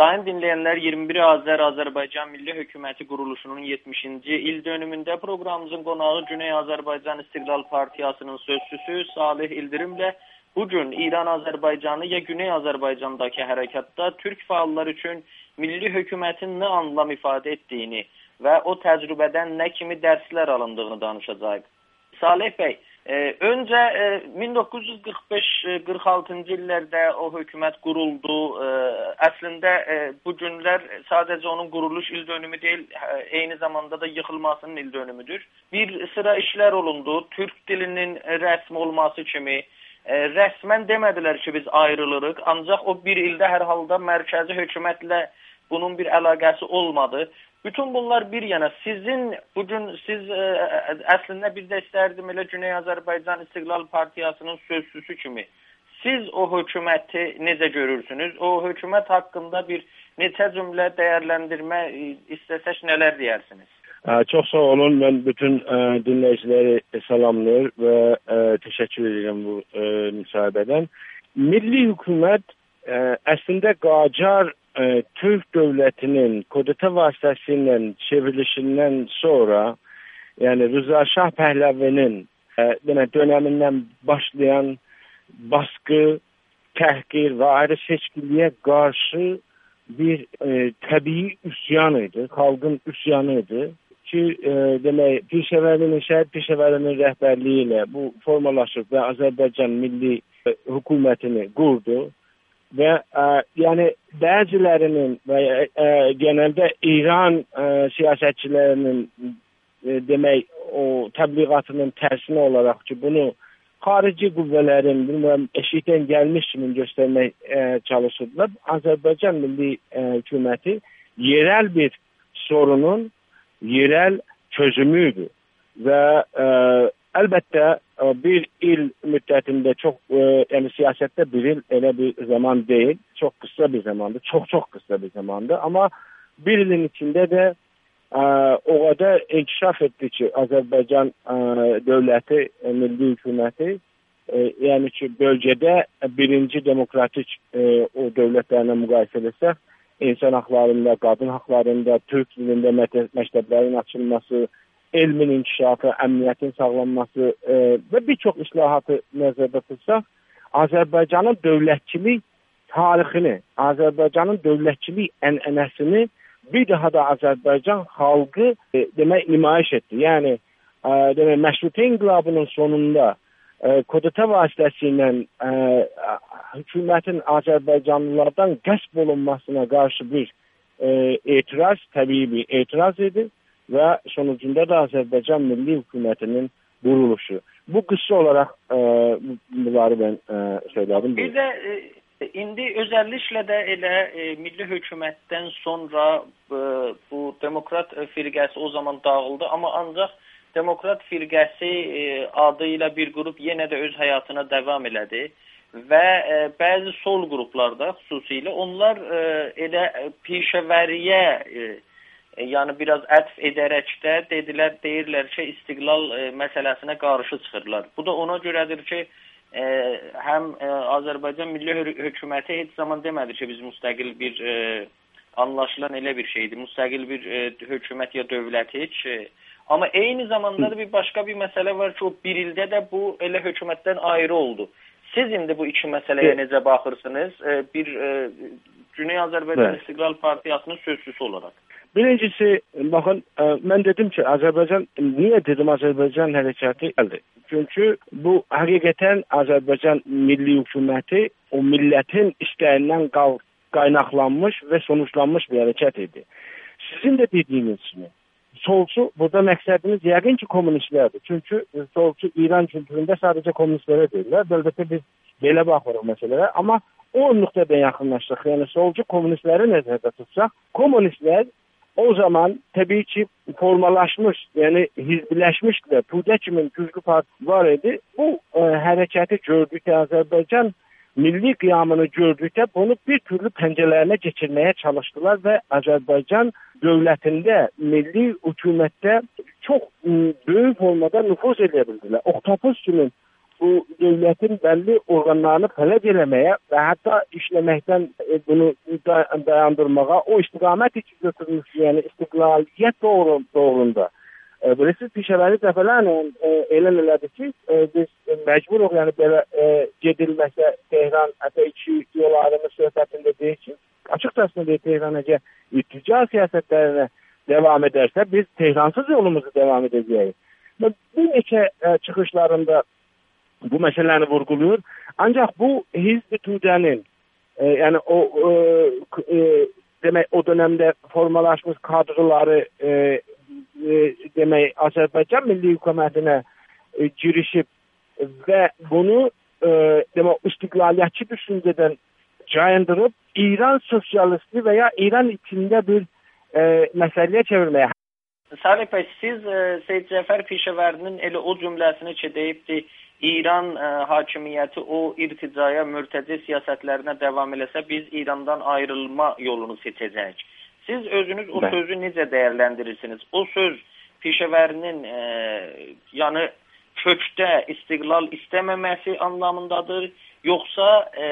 Sayın dinleyenler, 21 Azərbaycan Milli Hökuməti quruluşunun 70-ci il dönümündə proqramımızın qonağı Güney Azərbaycan İstiqlal Partiyasının sözçüsü Salih İldirimlə bugün İran-Azərbaycanı ya Güney Azərbaycandakı hərəkatda Türk fəallar üçün Milli Hökumətin nə anlam ifadə etdiyini və o təcrübədən nə kimi dərslər alındığını danışacağıq. Salih bəy, öncə 1945-46-cı illərdə o hökumət quruldu. Əslində bu günlər sadəcə onun quruluş il dönümü deyil, eyni zamanda da yıxılmasının il dönümüdür. Bir sıra işlər olundu. Türk dilinin rəsmi olması kimi rəsmən demədilər ki, biz ayrılırıq. Ancaq o bir ildə hər halda mərkəzi hökumətlə bunun bir əlaqəsi olmadı. Bütün bunlar bir yana. Bugün siz əslində biz də istərdim elə Güney Azərbaycan İstiqlal Partiyasının sözçüsü kimi. Siz o hökuməti necə görürsünüz? O hökumət haqqında bir neçə cümlə dəyərləndirmə istəsək nələr deyərsiniz? Çox sağ olun. Mən bütün dinləyiciləri salamlayır və təşəkkür edirəm bu müsahibədən. Milli hökumət əslində Qacar Türk dövlətinin kudeta vasitəsilə çevrilişindən sonra, yəni Rıza Şah Pəhləvinin dönəmindən başlayan baskı, təhqir və ayrı seçkiliyə qarşı bir təbii üsyan idi, xalqın üsyanı idi ki, demək, şəhid Pişəvərinin rəhbərliyi ilə bu formalaşıb və Azərbaycan Milli Hökumətini qurdu. Və yəni bəzilərinin və genəldə İran siyasətçilərinin demək o təbliğatının tərsinə olaraq ki, bunu xarici qüvvələrin eşikdən gəlmiş kimi göstərmək çalışırdılar. Azərbaycan Milli Hökuməti yerel bir sorunun yerel çözümüydü və əlbəttə bir il müddətində çox, yəni siyasətdə bir il elə bir zaman deyil, çox qısa bir zamandır, çox qısa bir zamandır. Amma bir ilin içində də o qədər inkişaf etdi ki, Azərbaycan dövləti, milli hökuməti, yəni ki, bölgədə birinci demokratik o dövlətlərlə müqayisə etsək, insan haqlarında, qadın haqlarında, Türk dilində məktəblərin açılması, elmin inkişafı, əmniyyətin sağlanması və bir çox islahatı nəzərdə tutsaq, Azərbaycanın dövlətçilik tarixini, Azərbaycanın dövlətçilik ənənəsini bir daha da Azərbaycan xalqı demək nümayiş etdi. Yəni demək məşrutiyyə inqilabının sonunda kudeta vasitəsilə hökumətin Azərbaycanlılardan qəsb olunmasına qarşı bir etiraz, təbii bir etiraz idi. Və sonucunda da Azərbaycan Milli Hökumətinin quruluşu. Bu qısa olaraq bunları mən söylədim. Bir də indi özəlliklə də elə Milli Hökumətdən sonra bu Demokrat firqəsi o zaman dağıldı. Amma ancaq Demokrat firqəsi adı ilə bir qrup yenə də öz həyatına davam elədi. Və bəzi sol qruplarda xüsusilə onlar elə pişəvəriyə yəni biraz ətf edərək də deyirlər ki, istiqlal məsələsinə qarşı çıxırlar. Bu da ona görədir ki, həm Azərbaycan Milli Hökuməti heç zaman demədi ki, biz müstəqil bir anlaşılan elə bir şeydir. Müstəqil bir hökumət ya dövlətik. Amma eyni zamanda da bir başqa bir məsələ var ki, o bir ildə də bu elə hökumətdən ayrı oldu. Siz indi bu iki məsələyə necə baxırsınız? Bir Güney Azərbaycan İstiqlal Partiyasının sözçüsü olaraq. Birincisi, baxın, mən dedim ki, niyə dedim Azərbaycan hərəkatı gəldi? Çünki bu həqiqətən Azərbaycan Milli Hökuməti o millətin istəyindən qaynaqlanmış və sonuçlanmış bir hərəkət idi. Sizin də dediyiniz kimi, solçu, burada məqsədimiz yəqin ki, kommunistlərdir. Çünki solçu İran kültüründə sadəcə kommunistlərə deyirlər. Əlbəttə biz belə baxırıq məsələlərə, amma o nöqtədən yaxınlaşdıq. Yəni, solçu kommunistləri nəzərdə tutsaq, kommunistlər o zaman təbii ki formalaşmış, yəni hizbiləşmişdilər. Tuğdə kimi güclü parti var idi. Bu hərəkəti gördükdə, Azərbaycan milli qiyamını gördükdə bunu bir türlü pəncələrinə keçirməyə çalışdılar və Azərbaycan dövlətində, milli hökumətdə çox böyük formada nüfuz edə bildilər. Oktopus kimi bu dövlətin bəlli orqanlarını fələc eləməyə və hətta işləməkdən bunu dayandırmağa, o istiqamət için götürmüş, yəni istiqlaliyyət doğrunda. Bilirsiniz, Pişəvəri dəfələrlə elan elədi ki, biz məcburuq, yəni belə gedilməsə Tehran hətta iki yol ayrımı söhbətində deyir ki, açıqcasına deyir, Tehran əgər ittihad siyasətlərinə devam edersə, biz Tehransız yolumuzu devam edəcəyik. Bir neçə çıxışlarında bu məsələni vurguluyor. Ancaq bu Hizb-i Tudənin, yəni demək o dönemdə formalaşmış kadroları demək Azərbaycan Milli Hökumətinə girişib və bunu demək istiqlaliyyətçi düşüncədən cayındırıb İran sosyalisti veya İran içində bir məsələyə çevirməyə. Salih bəy, siz Seyid Cəfər Pişəvərinin elə o cümləsini ki, deyibdi, İran hakimiyyəti o irticaya, mürtəci siyasətlərinə devam eləsə, biz İrandan ayrılma yolunu seçəcəyik. Siz özünüz o sözü necə dəyərləndirirsiniz? O söz Pişəvərinin yəni kökdə istiqlal istəməməsi anlamındadır, yoxsa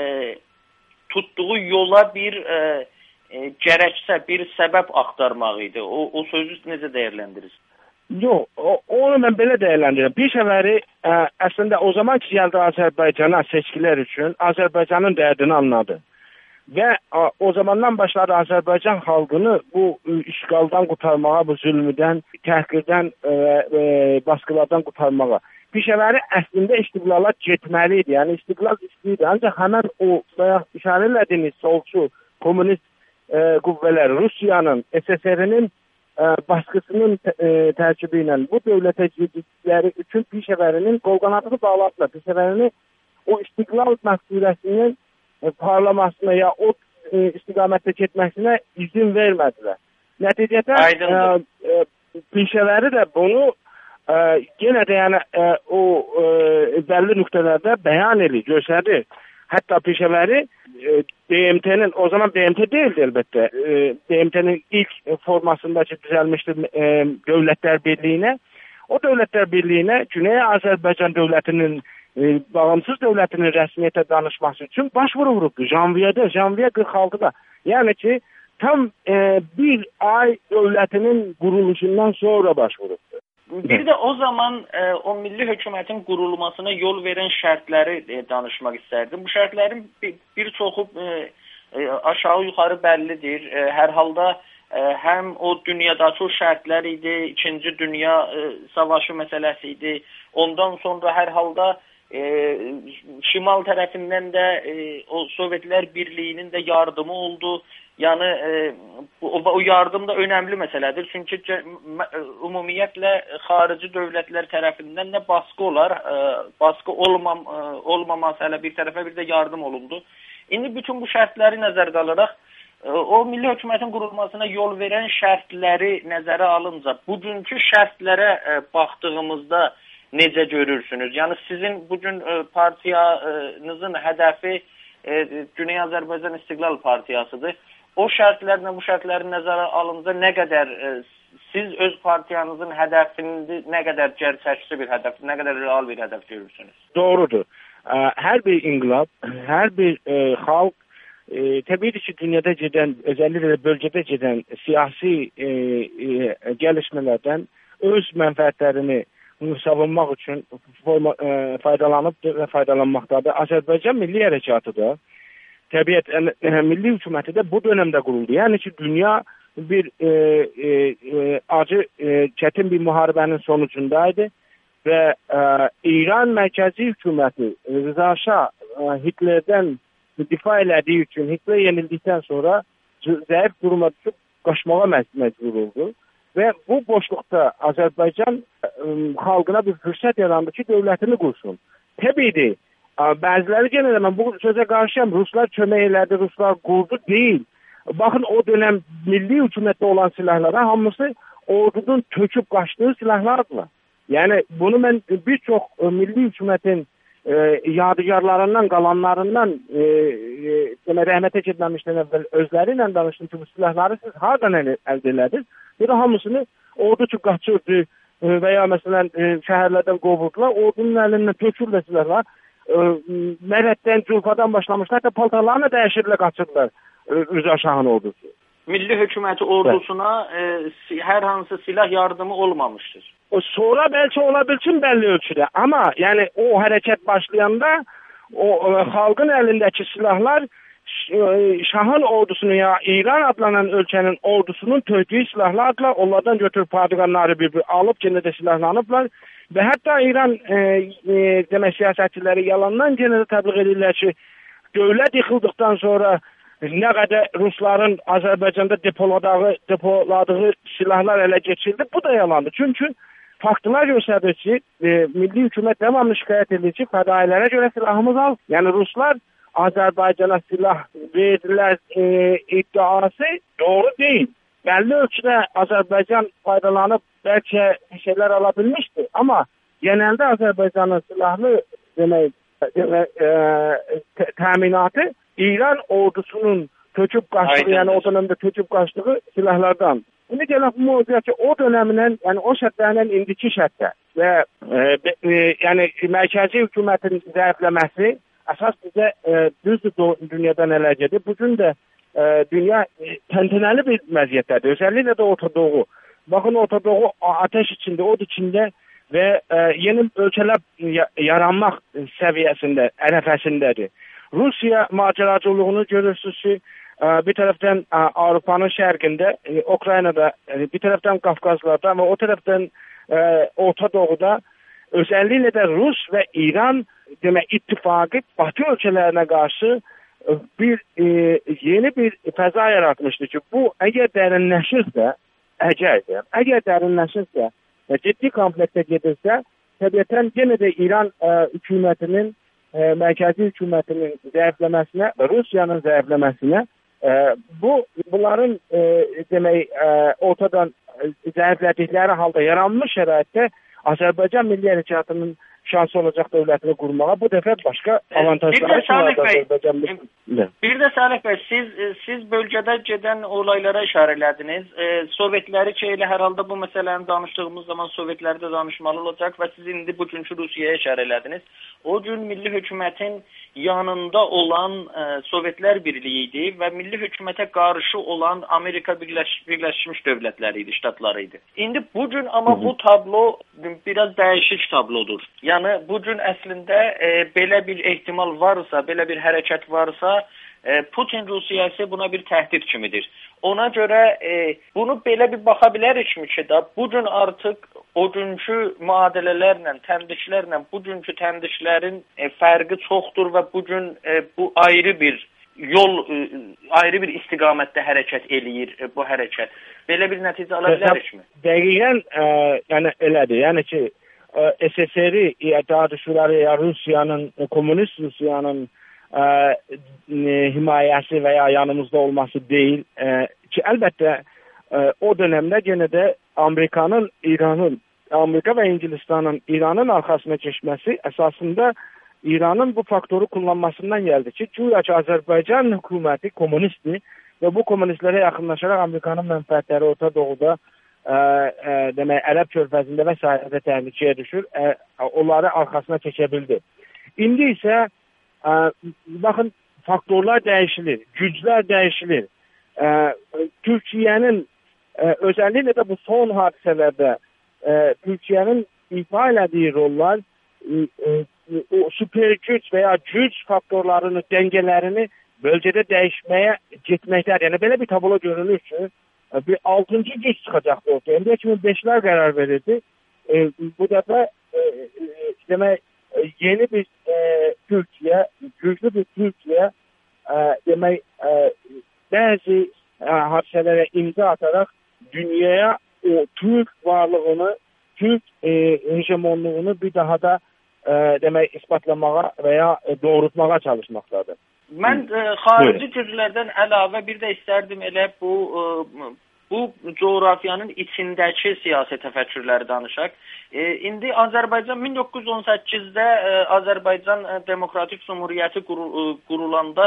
tutduğu yola bir gərəksə, bir səbəb axtarmaq idi. O sözü necə dəyərləndirirsiniz? Yox, onu mən belə dəyərləndirirəm. Pişəvəri əslində o zaman ki, gəldi Azərbaycana seçkilər üçün Azərbaycanın dərdini anladı. Və o zamandan başladı Azərbaycan xalqını bu işğaldan qurtarmağa, bu zülmüdən, təhqirdən, baskılardan qurtarmağa. Pişəvəri əslində istiqlala getməli idi, yəni istiqlal istəyirdi. Ancaq həmən o işarə elədiyiniz solçu, komünist qüvvələr, Rusiyanın, SSR-nin baskısının tərkibi ilə bu dövlətə girdikləri üçün Pişəvərinin qolqanadını bağladılar. Pişəvərini o istiqlal məqsudəsinin parlamasına ya o istiqamətdə getməsinə izin vermədilər. Nəticədə Pişəvəri də bunu yenə də yəni o bəlli nöqtələrdə bəyan edir, göstərir. Hətta Pişəvəri BMT-nin, o zaman BMT değildi elbette, BMT-nin ilk formasındaki düzəlmişdi Dövlətlər Birliyinə. O Dövlətlər Birliyinə Güney Azərbaycan dövlətinin, bağımsız dövlətinin rəsmiyyətə danışması üçün başvuru vurubdu. Janviyə 46'da. Yəni ki, tam bir ay dövlətinin quruluşundan sonra başvurubdu. Bir de o zaman o milli hökumətin qurulmasına yol veren şərtləri danışmaq istərdim. Bu şərtlərin bir çoxu aşağı yuxarı bəllidir. Hər halda həm o dünyadakı o şərtlər idi, 2-ci Dünya Savaşı məsələsi idi. Ondan sonra hər halda şimal tərəfindən də o Sovetlər Birliyinin də yardımı oldu. Yəni o yardım da önəmli məsələdir. Çünki ümumiyyətlə xarici dövlətlər tərəfindən nə baskı olar, baskı olmaması hələ bir tərəfə bir də yardım olundu. İndi bütün bu şərtləri nəzərdə alaraq o milli hökumətin qurulmasına yol verən şərtləri nəzərə alınca bugünkü şərtlərə baxdığımızda necə görürsünüz? Yəni sizin bugün partiyanızın hədəfi Güney Azərbaycan İstiqlal Partiyasıdır. O şərtlərlə bu şərtlərin nəzərə alınca nə qədər siz öz partiyanızın hədəfini nə qədər gerçəkçi bir hədəf, nə qədər real bir hədəf görürsünüz? Doğrudur. Hər bir inqilab, hər bir xalq təbii ki, dünyada gedən, özellikle bölgədə gedən siyasi gəlişmələrdən öz mənfəətlərini savunmaq üçün faydalanıb və faydalanmaqdadır. Azərbaycan Milli Hərəkatı da təbiət milli hökuməti də bu dönemdə quruldu. Yəni ki, dünya bir acı, çətin bir müharibənin sonucundaydı və İran mərkəzi hökuməti Rıza Şah Hitlerdən difa elədiyi üçün, Hitler yenildikdən sonra zəif duruma düşüb qaçmağa məcbur oldu və bu boşluqda Azərbaycan xalqına bir fürsət yarandı ki, dövlətini qursun. Təbiidir. Bəziləri genelde mən bu sözə qarşıyam. Ruslar kömək elədi, Ruslar qurdu deyil. Baxın o dönem milli hükümette olan silahlara hamısı ordunun töküb qaçdığı silahlardılar. Yəni bunu mən bir çox milli hükümetin yadigarlarından, qalanlarından rəhmətə getməmişdən əvvəl özləri ilə danışdım ki, bu silahları siz hardan əldə elədiniz? Bir də hamısını ordu ki qaçırdı, və ya məsələn şəhərlərdən qovurdular, ordunun əlindən tökürlər silahlar. Mərhəddən, Culfadan başlamışlar, da paltarlarını dəyişirlər, qaçırdılar Rıza Şahın ordusu. Milli hökuməti ordusuna hər hansı silah yardımı olmamışdır. Sonra bəlkə ola bilsin bəlli ölçüdə, amma yəni o hərəkət başlayanda o xalqın əlindəki silahlar Şahın ordusunu ya İran adlanan ölkənin ordusunun tökdüyü silahlarla onlardan götürüb padğanları bir alıb yenə də silahlanıblar və hətta İran demək siyasətçiləri yalandan yenə də təbliğ edirlər ki, dövlət yıxıldıqdan sonra nə qədər Rusların Azərbaycanda depoladığı silahlar ələ geçirildi, bu da yalandır. Çünki faktlar göstərir ki, milli hökumət devamlı şikayət edir ki, fədailərə görə silahımız al. Yəni Ruslar Azərbaycana silah verdilər iddiası doğru deyil. Bəlli ölçüdə Azərbaycan faydalanıb bəlkə şeylər ala bilmişdir. Amma genəldə Azərbaycanın silahlı təminatı İran ordusunun töküb qaçdığı, yəni o dönemdə töküb qaçdığı silahlardan. Bunu gələk bu mövzuya ki, o dönəmindən, yəni o şərtlərdən indiki şərtdə və yəni mərkəzi hökumətin zəifləməsi əsas bizə düzdür dünyada nələr gedir. Bugün də dünya təntənəli bir vəziyyətdədir. Özellikle de Orta Doğu. Bakın Orta Doğu ateş içinde, od içinde ve yeni ölçeler yaranmak seviyesinde, ərəfəsindədir. Rusya maceracılığını görürsünüz ki, bir taraftan Avrupa'nın şərqində, Ukrayna'da, bir taraftan Kafkazlarda ve o taraftan Orta Doğu'da özellikle de Rus ve İran ittifakı Batı ölkələrine karşı yeni bir fəza yaratmıştır ki, bu əgər dərinləşirsə, əgər dərinləşirsə və ciddi kompleksə gedirsə, təbiətən yenə də İran hükümetinin, mərkəzi hükümetinin zəifləməsinə, Rusiyanın zəifləməsinə, bunların ortadan zəiflədikləri halda yaranmış şəraitdə Azərbaycan milli hərəkatının şansı olacaq dövlətini qurmağa bu dəfə başqa avantajları Bir də Salih bəy, siz bölgədə gedən olaylara işarə elədiniz. Sovetləri ki, elə hər halda bu məsələni danışdığımız zaman Sovetləri də danışmalı olacaq və siz indi bugünkü Rusiyaya işarə elədiniz. O gün milli hökumətin yanında olan Sovetlər Birliyi idi və milli hökumətə qarşı olan Amerika Birləşmiş Dövlətləri idi, ştatları idi. İndi bugün amma bu tablo biraz dəyişik tablodur. Yəni bugün əslində belə bir ehtimal varsa, belə bir hərəkət varsa, Putin Rusiyası buna bir təhdid kimidir. Ona görə bunu belə bir baxa bilərikmi ki, bugün artıq o günkü müadilələrlə, təmdiklərlə bugünkü təmdiklərin fərqi çoxdur və bugün bu ayrı bir yol, ayrı bir istiqamətdə hərəkət eləyir bu hərəkət. Belə bir nəticə ala bilərikmi? Dəqiqən yəni elədir. Yəni ki, SSR-i daha düşürləri Rusiyanın, komünist Rusiyanın himayəsi və ya yanımızda olması deyil ki, əlbəttə o dönemdə yenə də Amerika və İngilistanın İranın arxasına keçməsi əsasında İranın bu faktoru kullanmasından gəldi ki, güya ki Azərbaycan hökuməti komünistdir və bu komünistlərə yaxınlaşaraq Amerikanın mənfəətləri Orta Doğuda Ərəb körfəzində və s. təhlükəyə düşür, onları arxasına çəkə bildi. İndi isə baxın, faktorlar dəyişilir, güclər dəyişilir. Türkiyənin özellikle de bu son hadisələrdə Türkiyənin ifa elədiyi rollar o süper güc veya güc faktorlarını, dəngələrini bölgədə dəyişməyə getməklər. Yəni belə bir tablo görünür ki, bir 6-cı güc çıxacaqdı ortaya. İndiyə kimi 5'lər qərar verirdi. Bu dəfə demək yeni bir Türkiyə, güclü bir Türkiyə demək bəzi hadisələrə imza ataraq dünyaya o Türk varlığını, Türk hegemonluğunu bir daha da demək ispatlamağa və ya doğrultmağa çalışmaqdadır. Mən xarici güclərdən əlavə bir də istərdim elə bu coğrafyanın içindəki siyasi təfəkkürləri danışaq. İndi Azərbaycan 1918-də Azərbaycan Demokratik Cumhuriyyəti qurulanda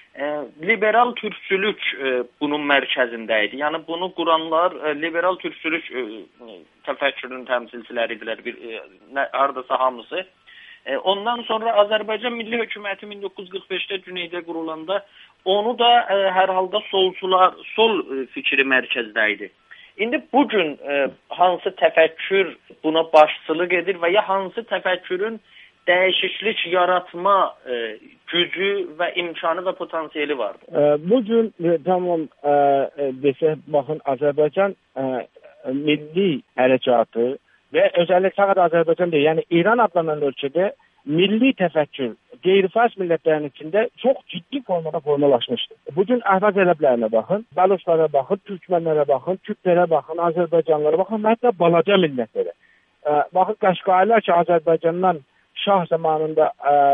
liberal türkçülük bunun mərkəzində idi. Yəni bunu quranlar liberal türkçülük təfəkkürünün təmsilçiləridirlər, hardasa hamısı. Ondan sonra Azərbaycan Milli Hökuməti 1945-də Cüneydə qurulanda onu da hər halda sol fikri mərkəzdə idi. İndi bugün hansı təfəkkür buna başçılıq edir və ya hansı təfəkkürün dəyişiklik yaratma gücü və imkanı və potansiyeli vardır? Bugün tamam desək, baxın, Azərbaycan milli hərəkatı və özəlliklə sadəcə Azərbaycan deyil, yəni İran adlanan ölkədə milli təfəkkür qeyri-fars millətlərin içində çox ciddi formada formalaşmışdır. Bugün Əhvaz ərəblərinə baxın, Baluşlara baxın, Türkmənlərə baxın, Kürtlərə baxın, Azərbaycanlılara baxın, hətta balaca millətlərə. Baxın, Qaşqaylar ki, Azərbaycandan Şah zamanında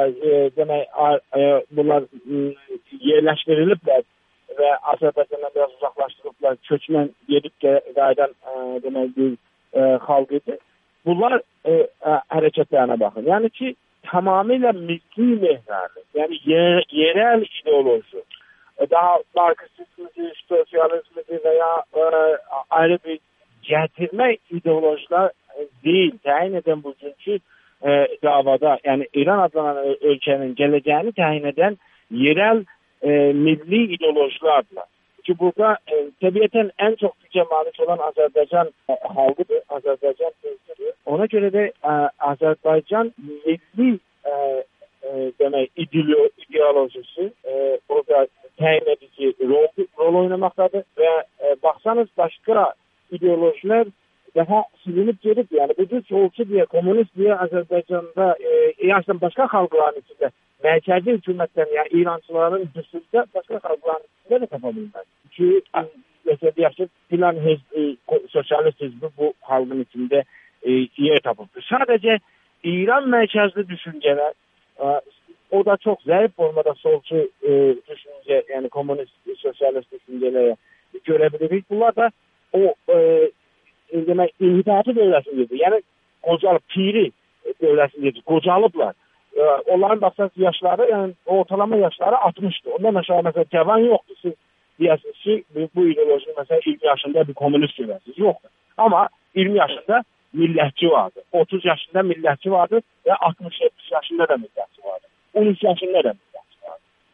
bunlar yerləşdiriliblər və Azərbaycandan biraz uzaqlaşdırılıblar, köçmən gedib qaydan xalq idi. Bunlar hərəkətlərinə baxın. Yəni ki, tamamilə milli mehvarlı, yəni yerel ideoloji, daha marksizmi, sosyalizmi və ya ayrı bir gətirmə ideolojilər deyil, təyin edən bugünkü davada, yəni İran adlanan ölkənin gələcəyini təyin edən yerel milli ideolojilərdir. Ki burada təbiətən ən çox gücə malik olan Azərbaycan xalqıdır, Azərbaycan türküdür. Ona görə də Azərbaycan milli ideolojisi burada təyin edici rol oynamaqdadır və baxsanız başqa ideolojilər daha silinib gedib. Yəni bu solçu deyə, komünist deyə Azərbaycanda yaşayan başqa xalqların içində mərkəzi hökumətlərin, yəni İrançıların dışında başqa xalqların içində də tapa bilməz. Ki, yaşayıb filan sosyalist hizbi bu xalqın içində yer tapıbdır. Sadəcə İran mərkəzli düşüncələr, o da çox zəif formada solçu düşüncə, yəni komünist, sosyalist düşüncələrə görə bilirik. Bunlar da o inhibatı dövləsindedir. Yəni qocalıb, piri dövləsindedir, qocalıblar. Onların baxsanız yaşları, yəni ortalama yaşları 60'dır. Ondan aşağı mesela cavan yoxdur. Siz deyəsiniz ki, bu ideoloji mesela 20 yaşında bir komünist görəsiniz. Yoxdur. Amma 20 yaşında millətçi vardır. 30 yaşında millətçi vardır və 60-70 yaşında da millətçi vardır. 13 yaşında da millətçi.